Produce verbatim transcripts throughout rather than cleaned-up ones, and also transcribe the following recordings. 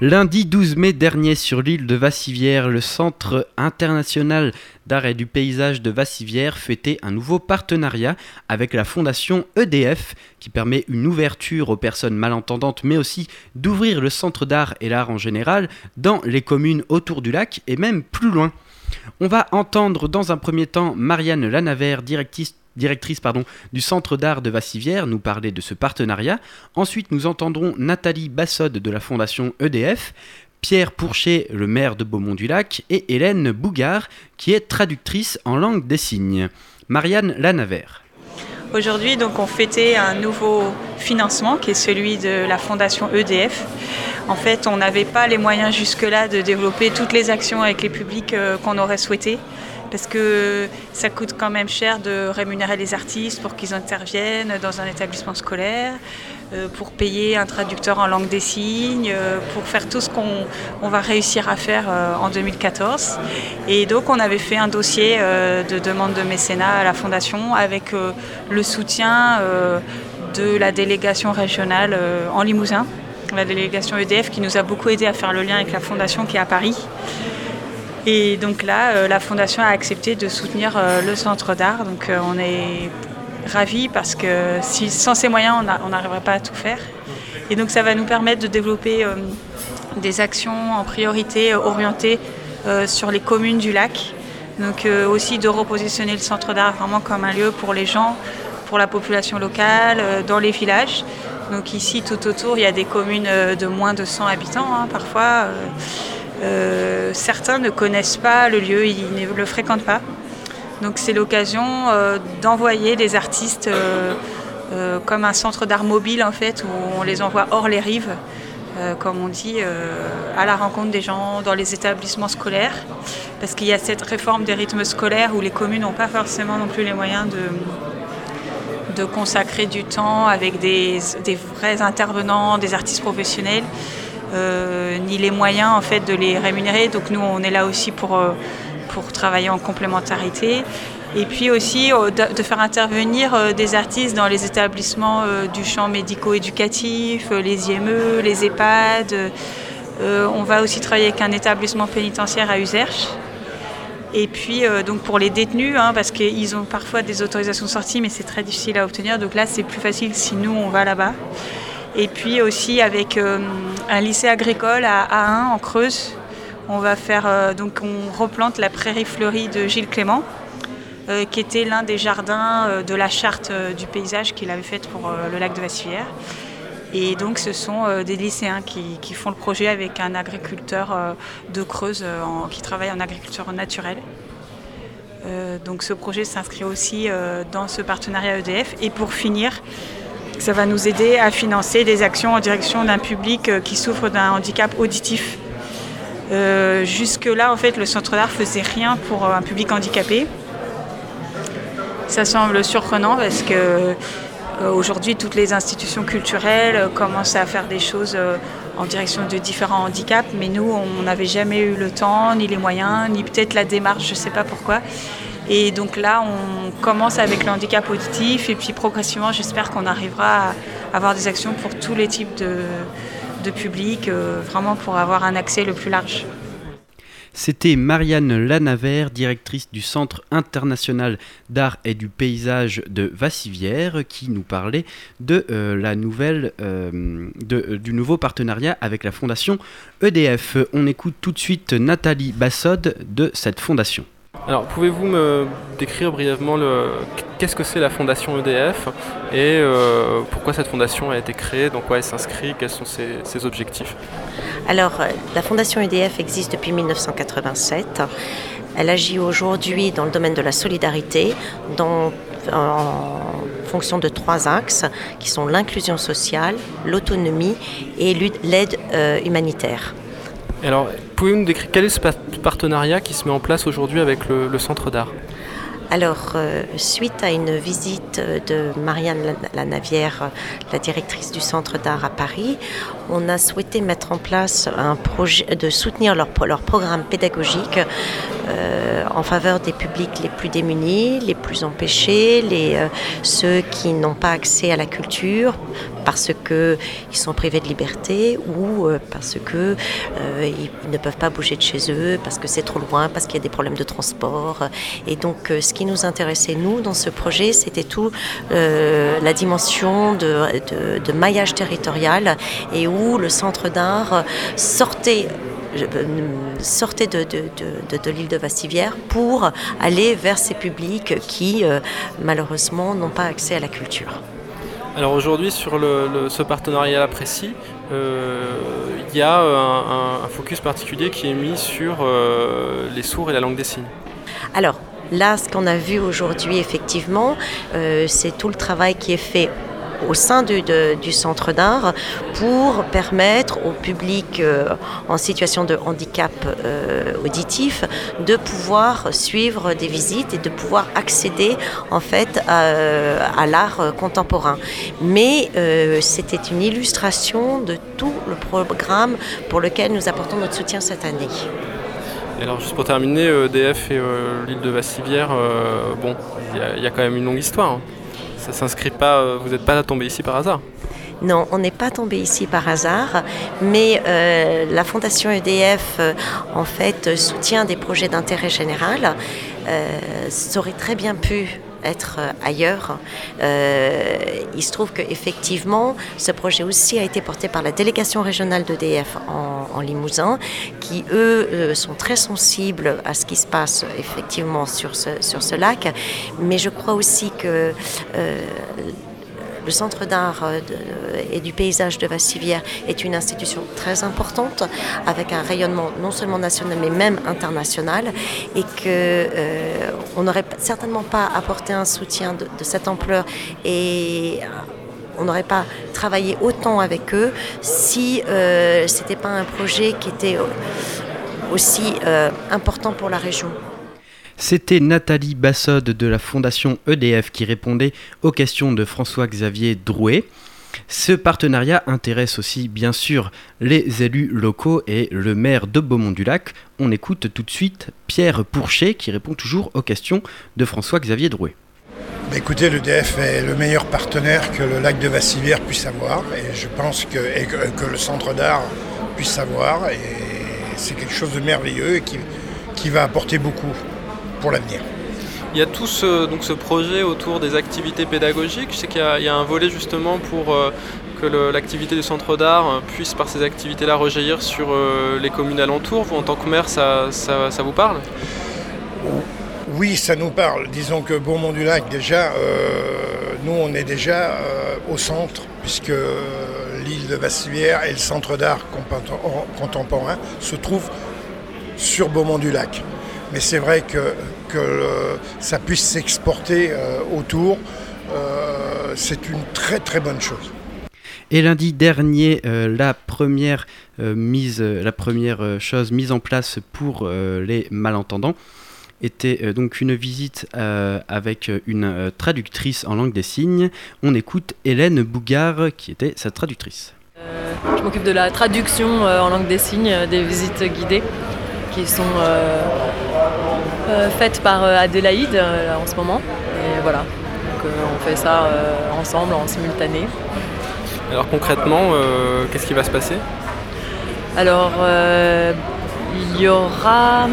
Lundi douze mai dernier, sur l'île de Vassivière, le Centre international d'art et du paysage de Vassivière fêtait un nouveau partenariat avec la fondation E D F qui permet une ouverture aux personnes malentendantes mais aussi d'ouvrir le centre d'art et l'art en général dans les communes autour du lac et même plus loin. On va entendre dans un premier temps Marianne Lanavert, directrice directrice pardon, du Centre d'art de Vassivière, nous parler de ce partenariat. Ensuite, nous entendrons Nathalie Bassode de la Fondation E D F, Pierre Pourchet, le maire de Beaumont-du-Lac, et Hélène Bougard, qui est traductrice en langue des signes. Marianne Lanavert. Aujourd'hui, donc, on fêtait un nouveau financement qui est celui de la Fondation E D F. En fait, on n'avait pas les moyens jusque-là de développer toutes les actions avec les publics euh, qu'on aurait souhaité. Parce que ça coûte quand même cher de rémunérer les artistes pour qu'ils interviennent dans un établissement scolaire, euh, pour payer un traducteur en langue des signes, euh, pour faire tout ce qu'on on va réussir à faire euh, en deux mille quatorze. Et donc on avait fait un dossier euh, de demande de mécénat à la Fondation avec euh, le soutien euh, de la délégation régionale euh, en Limousin, la délégation E D F qui nous a beaucoup aidé à faire le lien avec la Fondation qui est à Paris. Et donc là, euh, la Fondation a accepté de soutenir euh, le centre d'art. Donc euh, on est ravis parce que si, sans ces moyens, on n'arriverait pas à tout faire. Et donc ça va nous permettre de développer euh, des actions en priorité euh, orientées euh, sur les communes du lac. Donc euh, aussi de repositionner le centre d'art vraiment comme un lieu pour les gens, pour la population locale, euh, dans les villages. Donc ici, tout autour, il y a des communes euh, de moins de cent habitants hein, parfois. Euh, Euh, certains ne connaissent pas le lieu, ils ne le fréquentent pas. Donc c'est l'occasion euh, d'envoyer des artistes euh, euh, comme un centre d'art mobile en fait, où on les envoie hors les rives, euh, comme on dit, euh, à la rencontre des gens dans les établissements scolaires. Parce qu'il y a cette réforme des rythmes scolaires où les communes n'ont pas forcément non plus les moyens de, de consacrer du temps avec des, des vrais intervenants, des artistes professionnels. Euh, ni les moyens en fait de les rémunérer, donc nous on est là aussi pour, euh, pour travailler en complémentarité et puis aussi euh, de, de faire intervenir euh, des artistes dans les établissements euh, du champ médico-éducatif, euh, les I M E, les EHPAD. Euh, on va aussi travailler avec un établissement pénitentiaire à Uzerche. Et puis euh, donc pour les détenus, hein, parce qu'ils ont parfois des autorisations de sortie mais c'est très difficile à obtenir, donc là c'est plus facile si nous on va là-bas. Et puis aussi avec euh, un lycée agricole à Ahun en Creuse, on va faire euh, donc on replante la prairie fleurie de Gilles Clément, euh, qui était l'un des jardins euh, de la charte euh, du paysage qu'il avait faite pour euh, le lac de Vassivière. Et donc ce sont euh, des lycéens qui, qui font le projet avec un agriculteur euh, de Creuse euh, en, qui travaille en agriculture naturelle. Euh, donc ce projet s'inscrit aussi euh, dans ce partenariat E D F. Et pour finir, ça va nous aider à financer des actions en direction d'un public qui souffre d'un handicap auditif. Euh, jusque-là, en fait, le centre d'art faisait rien pour un public handicapé. Ça semble surprenant parce que euh, aujourd'hui, toutes les institutions culturelles commencent à faire des choses euh, en direction de différents handicaps, mais nous, on n'avait jamais eu le temps, ni les moyens, ni peut-être la démarche, je ne sais pas pourquoi. Et donc là, on commence avec le handicap auditif et puis progressivement, j'espère qu'on arrivera à avoir des actions pour tous les types de, de publics, euh, vraiment pour avoir un accès le plus large. C'était Marianne Lanavert, directrice du Centre international d'art et du paysage de Vassivière, qui nous parlait de euh, la nouvelle, euh, de, euh, du nouveau partenariat avec la fondation E D F. On écoute tout de suite Nathalie Bassode de cette fondation. Alors, pouvez-vous me décrire brièvement le... qu'est-ce que c'est la Fondation E D F et euh, pourquoi cette fondation a été créée, dans quoi elle s'inscrit, quels sont ses, ses objectifs? Alors, la Fondation E D F existe depuis mille neuf cent quatre-vingt-sept. Elle agit aujourd'hui dans le domaine de la solidarité, dans, en fonction de trois axes qui sont l'inclusion sociale, l'autonomie et l'aide euh, humanitaire. Alors, pouvez-vous nous décrire quel est ce partenariat qui se met en place aujourd'hui avec le, le centre d'art? Alors, euh, suite à une visite de Marianne Lanavert, la directrice du centre d'art à Paris, on a souhaité mettre en place un projet de soutenir leur, leur programme pédagogique euh, en faveur des publics les plus démunis, les plus empêchés, les, euh, ceux qui n'ont pas accès à la culture parce qu'ils sont privés de liberté ou euh, parce qu'ils euh, ne peuvent pas bouger de chez eux, parce que c'est trop loin, parce qu'il y a des problèmes de transport. Et donc euh, ce qui nous intéressait, nous, dans ce projet, c'était tout euh, la dimension de, de, de maillage territorial et où le centre d'art sortait sortait de, de, de, de l'île de Vassivière pour aller vers ces publics qui, euh, malheureusement, n'ont pas accès à la culture. Alors aujourd'hui, sur le, le, ce partenariat précis, euh, il y a un, un, un focus particulier qui est mis sur euh, les sourds et la langue des signes. Alors là, ce qu'on a vu aujourd'hui, effectivement, euh, c'est tout le travail qui est fait au sein du, de, du centre d'art pour permettre au public euh, en situation de handicap euh, auditif de pouvoir suivre des visites et de pouvoir accéder en fait à, à l'art contemporain. Mais euh, c'était une illustration de tout le programme pour lequel nous apportons notre soutien cette année. Et alors juste pour terminer, E D F et euh, l'île de Vassivière, euh, bon, il y, y a quand même une longue histoire. Hein. Ça s'inscrit pas, vous n'êtes pas tombé ici par hasard? Non, on n'est pas tombé ici par hasard, mais euh, la Fondation E D F euh, en fait soutient des projets d'intérêt général. Euh, ça aurait très bien pu être ailleurs. Euh, il se trouve qu'effectivement, ce projet aussi a été porté par la délégation régionale d'E D F en, en Limousin, qui eux euh, sont très sensibles à ce qui se passe effectivement sur ce, sur ce lac. Mais je crois aussi que euh, le Centre d'art et du paysage de Vassivière est une institution très importante, avec un rayonnement non seulement national mais même international, et qu'on euh, n'aurait certainement pas apporté un soutien de, de cette ampleur et on n'aurait pas travaillé autant avec eux si euh, ce n'était pas un projet qui était aussi euh, important pour la région. C'était Nathalie Bassode de la Fondation E D F qui répondait aux questions de François-Xavier Drouet. Ce partenariat intéresse aussi bien sûr les élus locaux et le maire de Beaumont-du-Lac. On écoute tout de suite Pierre Pourchet qui répond toujours aux questions de François-Xavier Drouet. Bah écoutez, l'E D F est le meilleur partenaire que le lac de Vassivière puisse avoir et je pense que, et que, que le centre d'art puisse avoir, et c'est quelque chose de merveilleux et qui, qui va apporter beaucoup pour l'avenir. Il y a tout ce, donc ce projet autour des activités pédagogiques. Je sais qu'il y a, il y a un volet justement pour euh, que le, l'activité du centre d'art puisse par ces activités-là rejaillir sur euh, les communes alentours. Vous, en tant que maire, ça, ça, ça vous parle ? Oui, ça nous parle. Disons que Beaumont-du-Lac, déjà, euh, nous on est déjà euh, au centre, puisque l'île de Vassivière et le centre d'art contemporain se trouvent sur Beaumont-du-Lac. Mais c'est vrai que, que euh, ça puisse s'exporter euh, autour, euh, c'est une très très bonne chose. Et lundi dernier, euh, la première, euh, mise, euh, la première euh, chose mise en place pour euh, les malentendants était euh, donc une visite euh, avec une euh, traductrice en langue des signes. On écoute Hélène Bougard qui était sa traductrice. Euh, je m'occupe de la traduction euh, en langue des signes euh, des visites guidées qui sont euh, euh, faites par euh, Adélaïde euh, en ce moment. Et voilà, donc euh, on fait ça euh, ensemble, en simultané. Alors concrètement, euh, qu'est-ce qui va se passer ? Alors, euh, il y aura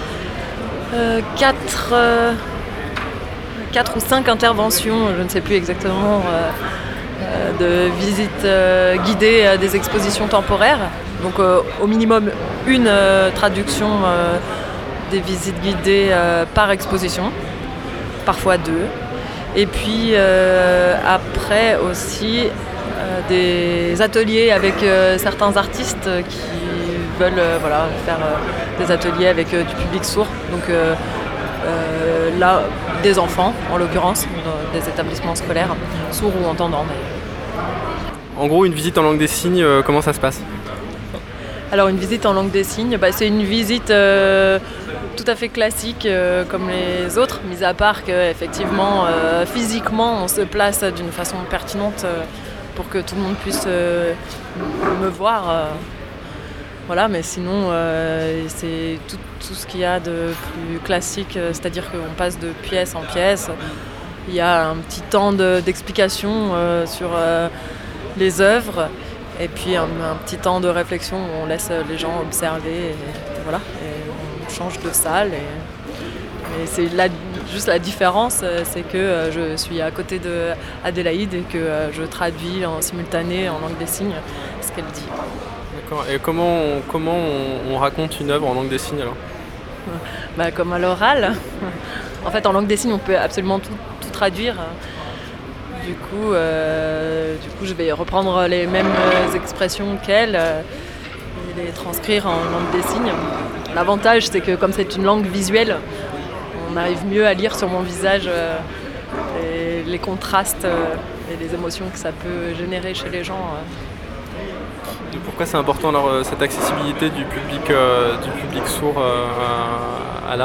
euh, quatre, euh, quatre ou cinq interventions, je ne sais plus exactement, euh, euh, de visites euh, guidées euh, des expositions temporaires. Donc euh, au minimum une euh, traduction euh, des visites guidées euh, par exposition, parfois deux. Et puis euh, après aussi euh, des ateliers avec euh, certains artistes qui veulent euh, voilà, faire euh, des ateliers avec euh, du public sourd. Donc euh, euh, là, des enfants en l'occurrence, dans des établissements scolaires, sourds ou entendants. Mais... En gros, une visite en langue des signes, euh, comment ça se passe ? Alors une visite en langue des signes, bah, c'est une visite euh, tout à fait classique euh, comme les autres, mis à part qu'effectivement, euh, physiquement, on se place d'une façon pertinente euh, pour que tout le monde puisse euh, me voir. Euh, voilà, mais sinon, euh, c'est tout, tout ce qu'il y a de plus classique, euh, c'est-à-dire qu'on passe de pièce en pièce. Il y a un petit temps de, d'explication euh, sur euh, les œuvres, et puis un, un petit temps de réflexion où on laisse les gens observer, et, et voilà, et on change de salle. Et, et c'est la, juste la différence, c'est que euh, je suis à côté d'Adélaïde et que euh, je traduis en simultané en langue des signes ce qu'elle dit. D'accord. Et comment, on, comment on, on raconte une œuvre en langue des signes alors ? Bah, comme à l'oral. En fait, en langue des signes, on peut absolument tout, tout traduire. Du coup, euh, du coup, je vais reprendre les mêmes expressions qu'elle euh, et les transcrire en langue des signes. L'avantage, c'est que comme c'est une langue visuelle, on arrive mieux à lire sur mon visage euh, les, les contrastes euh, et les émotions que ça peut générer chez les gens. Euh. Et pourquoi c'est important alors, cette accessibilité du public, euh, du public sourd euh, à, à l'art ?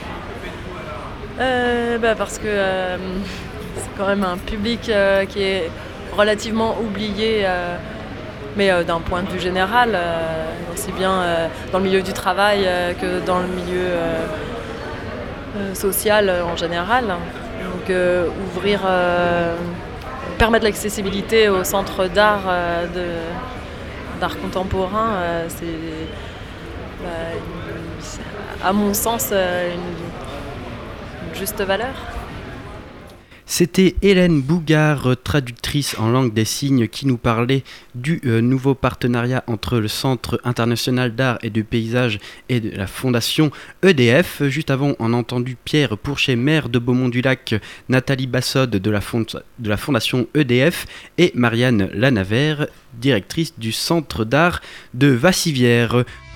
Euh, bah parce que euh, c'est quand même un public euh, qui est relativement oublié, euh, mais euh, d'un point de vue général, euh, aussi bien euh, dans le milieu du travail euh, que dans le milieu euh, euh, social euh, en général. Donc euh, ouvrir, euh, permettre l'accessibilité au centre d'art, euh, de, d'art contemporain, euh, c'est, bah, une, c'est à mon sens euh, une juste valeur. C'était Hélène Bougard, traductrice en langue des signes, qui nous parlait du euh, nouveau partenariat entre le Centre international d'art et de paysage et de la Fondation E D F. Juste avant, on a entendu Pierre Pourchet, maire de Beaumont-du-Lac, Nathalie Bassode de la, fond- de la Fondation E D F et Marianne Lanavert, directrice du Centre d'art de Vassivière.